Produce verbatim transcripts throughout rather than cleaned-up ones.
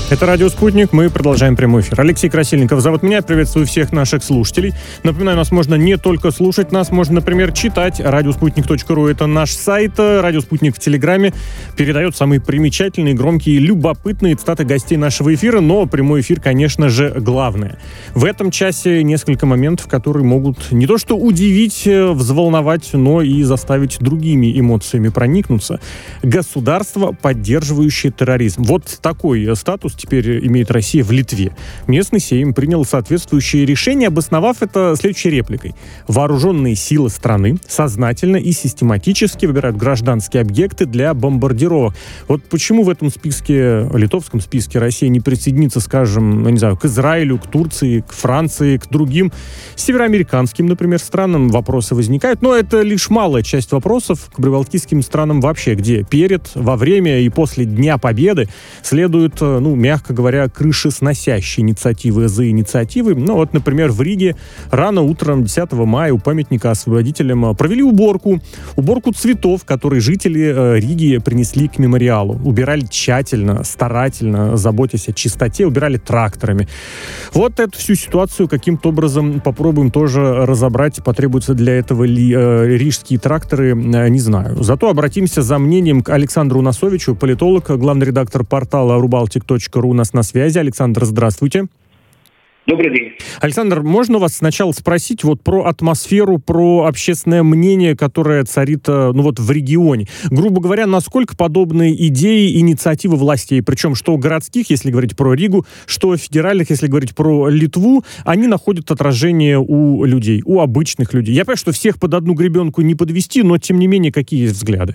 Это «Радио Спутник». Мы продолжаем прямой эфир. Алексей Красильников зовут меня. Приветствую всех наших слушателей. Напоминаю, нас можно не только слушать, нас можно, например, читать. радиоспутник точка ру — это наш сайт. «Радио Спутник» в Телеграме передает самые примечательные, громкие, любопытные цитаты гостей нашего эфира. Но прямой эфир, конечно же, главное. В этом часе несколько моментов, которые могут не то что удивить, взволновать, но и заставить другими эмоциями проникнуться. Государство, поддерживающее терроризм. Вот такой статус теперь имеет Россия в Литве. Местный Сейм принял соответствующее решение, обосновав это следующей репликой. Вооруженные силы страны сознательно и систематически выбирают гражданские объекты для бомбардировок. Вот почему в этом списке, литовском списке, Россия не присоединится, скажем, я не знаю, к Израилю, к Турции, к Франции, к другим североамериканским, например, странам, вопросы возникают. Но это лишь малая часть вопросов к прибалтийским странам вообще, где перед, во время и после Дня Победы следует, ну, мягко говоря, крышесносящие инициативы за инициативой. Ну, вот, например, в Риге рано утром десятого мая у памятника освободителям провели уборку. Уборку цветов, которые жители э, Риги принесли к мемориалу. Убирали тщательно, старательно, заботясь о чистоте, убирали тракторами. Вот эту всю ситуацию каким-то образом попробуем тоже разобрать. Потребуются для этого ли э, рижские тракторы, э, не знаю. Зато обратимся за мнением к Александру Носовичу, политолог, главный редактор портала рубалтик точка ру у нас на связи. Александр, здравствуйте. Добрый день. Александр, можно вас сначала спросить вот про атмосферу, про общественное мнение, которое царит, ну вот, в регионе? Грубо говоря, насколько подобные идеи, инициативы властей, причем что городских, если говорить про Ригу, что федеральных, если говорить про Литву, они находят отражение у людей, у обычных людей? Я понимаю, что всех под одну гребенку не подвести, но тем не менее, какие есть взгляды?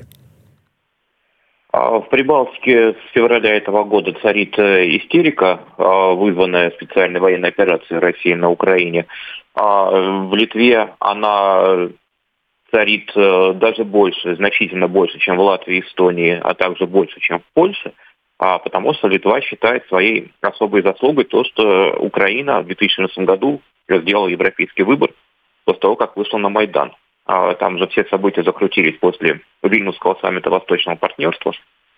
В Прибалтике с февраля этого года царит истерика, вызванная специальной военной операцией России на Украине. В Литве она царит даже больше, значительно больше, чем в Латвии и Эстонии, а также больше, чем в Польше, потому что Литва считает своей особой заслугой то, что Украина в две тысячи четырнадцатом году сделала европейский выбор после того, как вышла на Майдан. Там же все события закрутились после Вильнюсского саммита Восточного партнерства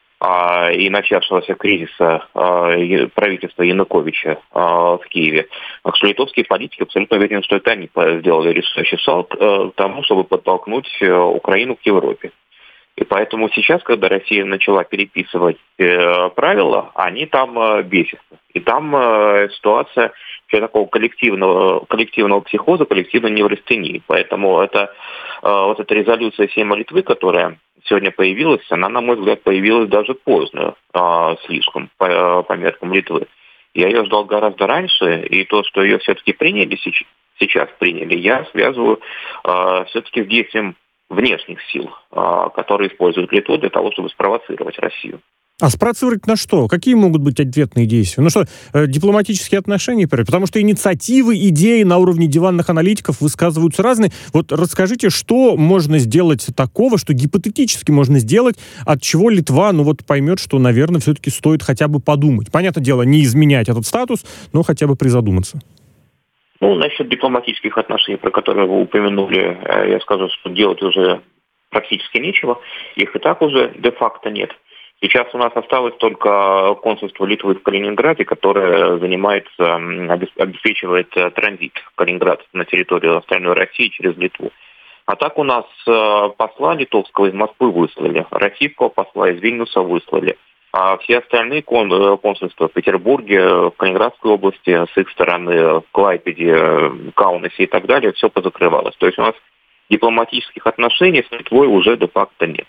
и начавшегося кризиса правительства Януковича в Киеве. Так что литовские политики абсолютно уверены, что это они сделали решающий шаг к тому, чтобы подтолкнуть Украину к Европе. И поэтому сейчас, когда Россия начала переписывать э, правила, они там э, бесятся. И там э, ситуация еще такого коллективного, коллективного психоза, коллективной неврастении. Поэтому это, э, вот эта резолюция Сейма Литвы, которая сегодня появилась, она, на мой взгляд, появилась даже поздно, э, слишком, по, по меркам Литвы. Я ее ждал гораздо раньше, и то, что ее все-таки приняли, сейчас приняли, я связываю э, все-таки с действием внешних сил, которые используют Литву для того, чтобы спровоцировать Россию. А спровоцировать на что? Какие могут быть ответные действия? Ну что, дипломатические отношения? Потому что инициативы, идеи на уровне диванных аналитиков высказываются разные. Вот расскажите, что можно сделать такого, что гипотетически можно сделать, от чего Литва, ну вот, поймет, что, наверное, все-таки стоит хотя бы подумать. Понятное дело, не изменять этот статус, но хотя бы призадуматься. Ну, насчет дипломатических отношений, про которые вы упомянули, я скажу, что делать уже практически нечего. Их и так уже де-факто нет. Сейчас у нас осталось только консульство Литвы в Калининграде, которое занимается, обеспечивает транзит в Калининград на территорию остальной России через Литву. А так у нас посла литовского из Москвы выслали, российского посла из Вильнюса выслали. А все остальные консульства в Петербурге, в Калининградской области, с их стороны, в Клайпеде, Каунасе и так далее, все позакрывалось. То есть у нас дипломатических отношений с Литвой уже де-факто нет.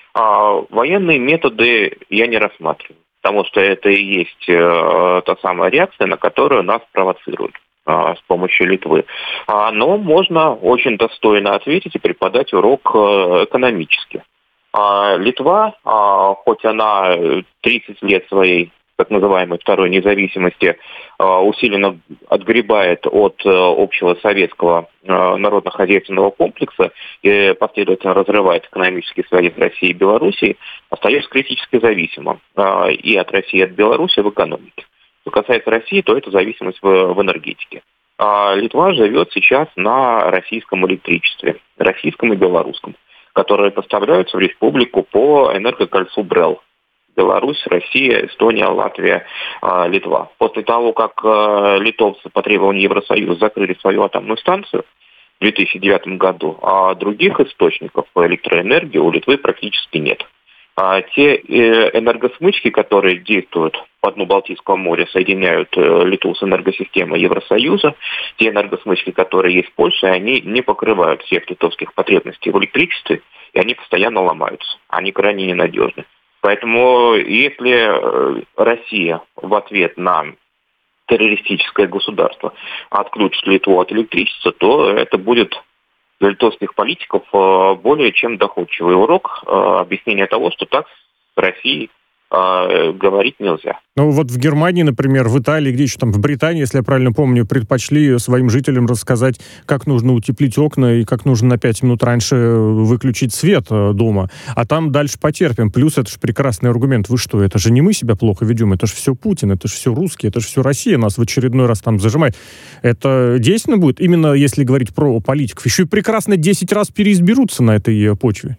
А военные методы я не рассматриваю, потому что это и есть э, та самая реакция, на которую нас провоцируют э, с помощью Литвы. А, но можно очень достойно ответить и преподать урок э, экономически. А Литва, а, хоть она тридцать лет своей так называемой второй независимости а, усиленно отгребает от а, общего советского а, народно-хозяйственного комплекса и последовательно разрывает экономические связи с Россией и Белоруссией, остается критически зависимым а, и от России, и от Беларуси в экономике. Что касается России, то это зависимость в, в энергетике. А Литва живет сейчас на российском электричестве, российском и белорусском, которые поставляются в республику по энергокольцу БРЭЛ. Беларусь, Россия, Эстония, Латвия, Литва. После того, как литовцы по требованию Евросоюза закрыли свою атомную станцию в две тысячи девятом году, а других источников электроэнергии у Литвы практически нет. А те энергосмычки, которые действуют по дну Балтийского моря, соединяют Литву с энергосистемой Евросоюза, те энергосмычки, которые есть в Польше, они не покрывают всех литовских потребностей в электричестве, и они постоянно ломаются. Они крайне ненадежны. Поэтому если Россия в ответ на террористическое государство отключит Литву от электричества, то это будет для литовских политиков более чем доходчивый урок объяснения того, что так с Россией говорить нельзя. Ну вот в Германии, например, в Италии, где еще там, в Британии, если я правильно помню, предпочли своим жителям рассказать, как нужно утеплить окна и как нужно на пять минут раньше выключить свет дома. А там дальше потерпим. Плюс это же прекрасный аргумент. Вы что, это же не мы себя плохо ведем, это же все Путин, это же все русские, это же все Россия нас в очередной раз там зажимает. Это действенно будет, именно если говорить про политиков. Еще и прекрасно десять раз переизберутся на этой почве.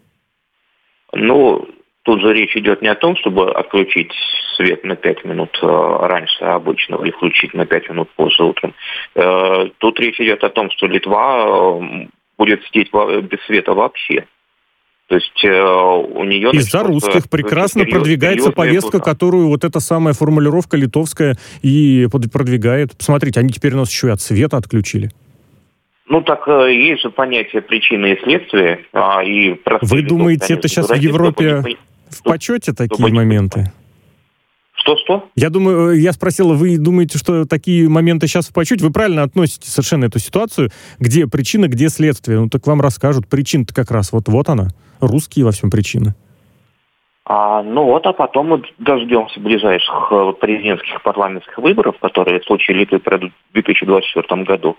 Ну... Тут же речь идет не о том, чтобы отключить свет на пять минут раньше обычного или включить на пять минут позже утром. Тут речь идет о том, что Литва будет сидеть без света вообще. То есть у нее... Из-за русских прекрасно серьез, продвигается повестка, пута. Которую вот эта самая формулировка литовская и продвигает. Посмотрите, они теперь нас еще и от света отключили. Ну, так есть же понятие причины и следствия. А, и Вы думаете, конечно, это сейчас в Европе не... в почете такие Чтобы моменты? Что-что? Я думаю, я спросила, вы думаете, что такие моменты сейчас в почете? Вы правильно относите совершенно эту ситуацию, где причина, где следствие? Ну, так вам расскажут. Причина-то как раз вот, вот она. Русские во всем причины. А, ну вот, а потом мы дождемся ближайших президентских парламентских выборов, которые в случае Литвы пройдут в две тысячи двадцать четвёртом году.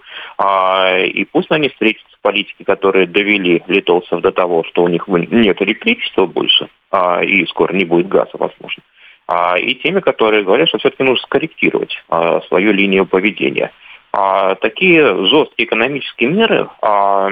А, и пусть они встретятся с политики, которые довели литовцев до того, что у них нет электричества больше, а, и скоро не будет газа, возможно. А, и теми, которые говорят, что все-таки нужно скорректировать а, свою линию поведения. А, такие жесткие экономические меры а,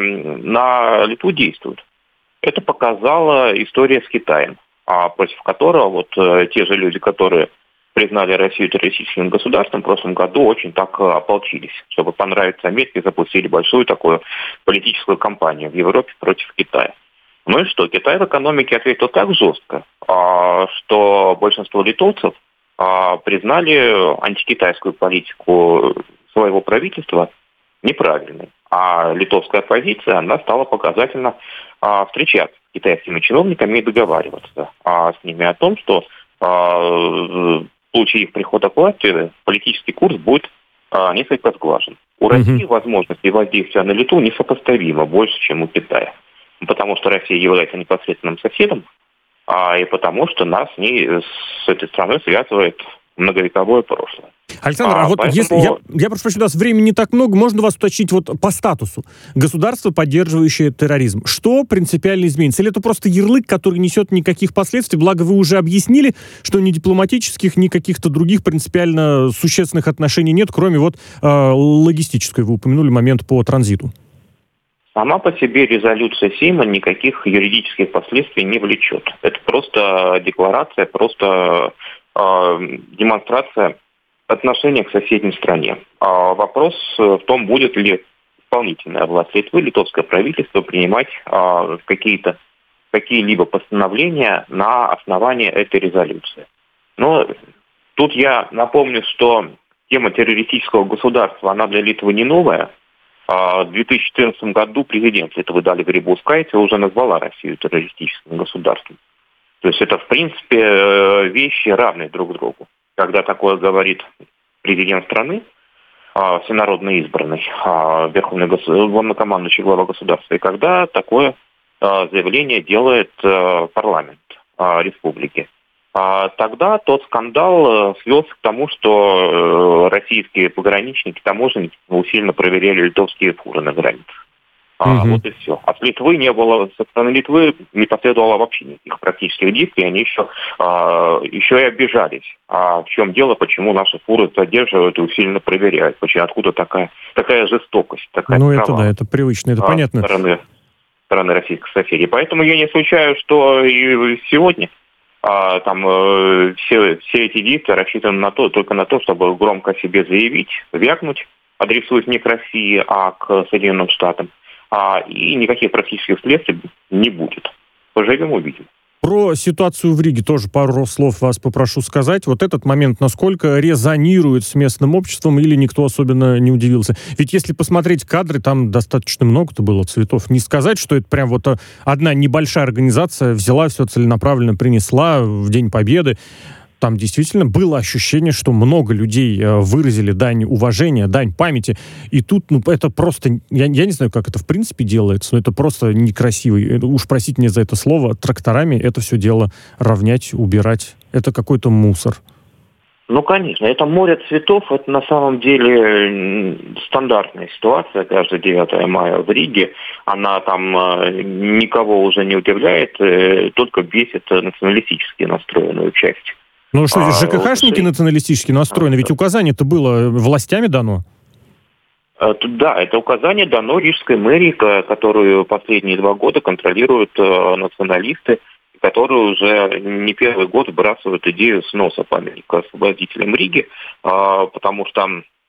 на Литву действуют. Это показала история с Китаем, против которого вот э, те же люди, которые признали Россию террористическим государством, в прошлом году очень так э, ополчились, чтобы понравиться Америке, запустили большую такую политическую кампанию в Европе против Китая. Ну и что, Китай в экономике ответил так жестко, э, что большинство литовцев э, признали антикитайскую политику своего правительства неправильной. А литовская оппозиция, она стала показательно а, встречаться с китайскими чиновниками и договариваться а, с ними о том, что а, в случае их прихода к власти политический курс будет а, несколько сглажен. У mm-hmm. России возможности воздействия на Литву несопоставимо больше, чем у Китая. Потому что Россия является непосредственным соседом, а, и потому что нас с ней, с этой страной связывает многовековое прошлое. Александр, а, а вот поэтому... если... Я, я прошу прощения, у нас времени не так много, можно вас уточнить вот по статусу? Государство, поддерживающее терроризм. Что принципиально изменится? Или это просто ярлык, который несет никаких последствий? Благо вы уже объяснили, что ни дипломатических, ни каких-то других принципиально существенных отношений нет, кроме вот э, логистической. Вы упомянули момент по транзиту. Сама по себе резолюция Сейма никаких юридических последствий не влечет. Это просто декларация, просто э, демонстрация отношения к соседней стране. А вопрос в том, будет ли исполнительная власть Литвы, литовское правительство принимать а, какие-то, какие-либо постановления на основании этой резолюции. Но тут я напомню, что тема террористического государства, она для Литвы не новая. А, в две тысячи четырнадцатом году президент Литвы Даля Грибаускайте уже назвала Россию террористическим государством. То есть это, в принципе, вещи равные друг другу. Когда такое говорит президент страны, всенародно избранный, верховный главнокомандующий глава государства, и когда такое заявление делает парламент республики. Тогда тот скандал свелся к тому, что российские пограничники, таможенники усиленно проверяли литовские фуры на границах. А, угу. Вот и все. От Литвы не было, со стороны Литвы не последовало вообще никаких практических действий, они еще, а, еще и обижались. А в чем дело, почему наши фуры задерживают и усиленно проверяют? Почему, откуда такая, такая жестокость? Такая ну это да, это привычно, это а, понятно. Стороны, стороны российских соседей. Поэтому я не исключаю, что и сегодня А, там э, все, все эти действия рассчитаны на то, только на то, чтобы громко о себе заявить, вякнуть, адресуясь не к России, а к Соединенным Штатам. А, и никаких практических следствий не будет. Поживем, увидим. Про ситуацию в Риге тоже пару слов вас попрошу сказать. Вот этот момент, насколько резонирует с местным обществом, или никто особенно не удивился? Ведь если посмотреть кадры, там достаточно много-то было цветов. Не сказать, что это прям вот одна небольшая организация взяла, все целенаправленно принесла в День Победы. Там действительно было ощущение, что много людей выразили дань уважения, дань памяти. И тут, ну, это просто... Я, я не знаю, как это в принципе делается, но это просто некрасиво. Это, уж простите мне за это слово, тракторами это все дело равнять, убирать. Это какой-то мусор. Ну, конечно. Это море цветов, это на самом деле стандартная ситуация. Каждое девятое мая в Риге. Она там никого уже не удивляет, только бесит националистически настроенную часть. Ну что, а, ЖКХшники националистически настроены? Ведь указание-то было властями дано. Да, это указание дано рижской мэрии, которую последние два года контролируют националисты, которые уже не первый год выбрасывают идею сноса памятника освободителям Риги, потому что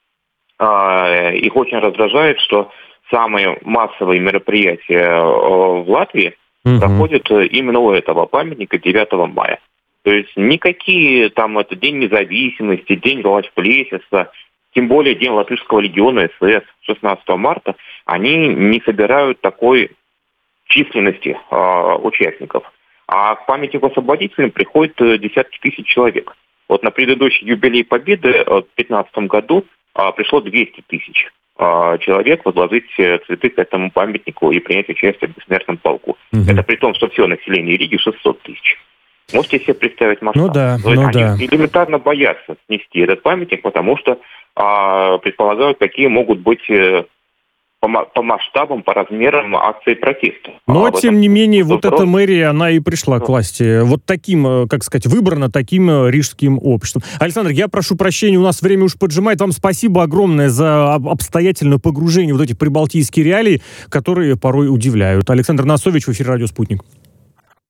их очень раздражает, что самые массовые мероприятия в Латвии угу. проходят именно у этого памятника девятого мая. То есть никакие там, это День независимости, День Латвплесиса, тем более День Латышского легиона СС шестнадцатого марта, они не собирают такой численности э, участников. А к памятнику освободителям приходят десятки тысяч человек. Вот на предыдущий юбилей Победы в две тысячи пятнадцатом году э, пришло двести тысяч э, человек возложить цветы к этому памятнику и принять участие в бессмертном полку. Угу. Это при том, что все население Риги шестьсот тысяч. Можете себе представить масштаб? Ну да, ну они да. элементарно боятся снести этот памятник, потому что а, предполагают, какие могут быть э, по, по масштабам, по размерам акции протеста. Но, а, тем этом, не менее, вот вопрос... эта мэрия, она и пришла ну. к власти. Вот таким, как сказать, выбрана таким рижским обществом. Александр, я прошу прощения, у нас время уж поджимает. Вам спасибо огромное за обстоятельное погружение в вот эти прибалтийские реалии, которые порой удивляют. Александр Насович в эфире «Радио Спутник».